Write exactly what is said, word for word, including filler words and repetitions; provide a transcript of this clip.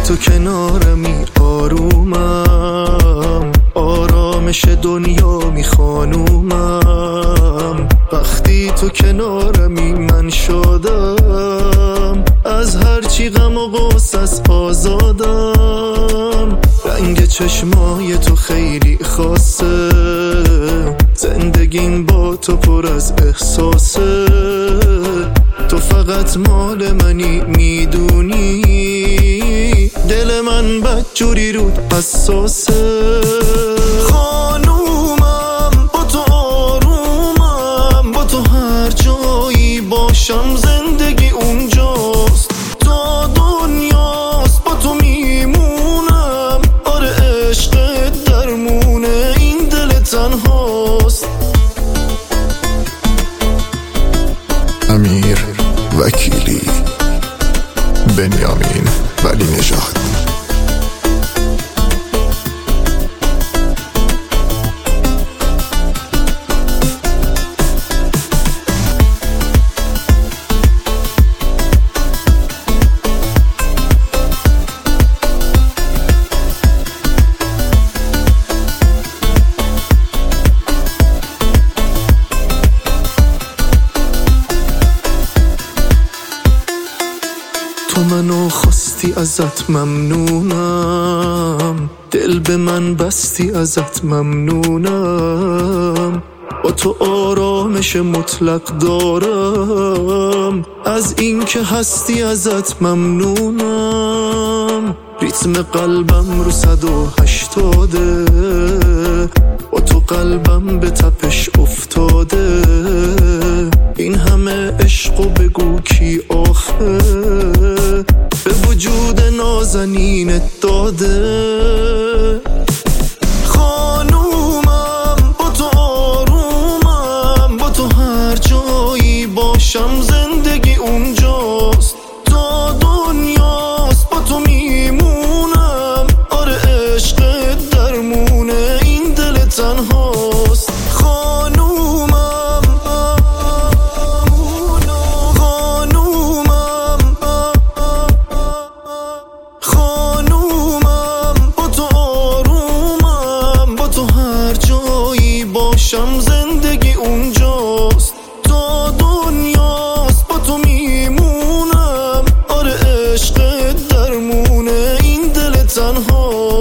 تو کنارمی آرومم، آرامش دنیا میخوانومم. وقتی تو کنارمی من شدم، از هرچی غم و غصص آزادم. رنگ چشمای تو خیلی خاصه، زندگیم با تو پر از احساسه. تو فقط مال منی، میدونی دل من بدجوری رود حساسه. خانومم با تو آرومم، با تو هر جایی باشم زندگی اونجاست. تا دنیاست با تو میمونم، آره عشقت درمونه این دل تنهاست. امیر وکیلی، بنیامین ولی نژاد. تو منو خواستی ازت ممنونم، دل به من بستی ازت ممنونم. با تو آرامش مطلق دارم، از این که هستی ازت ممنونم. ریتم قلبم رو صد و هشتاده، با تو قلبم به تپش افتاده. این همه عشق و بگو کی آخه به وجود نازنینت داده. خانومم با تو آرومم، با تو هر جایی باشم زندگی اونجاست. تا دنیاست با تو میمونم، آره عشقت درمونه این دل تنهاست. باشم زندگی اونجاست. تا دنیاست با تو میمونم، آره عشقت درمونه این دل تنها.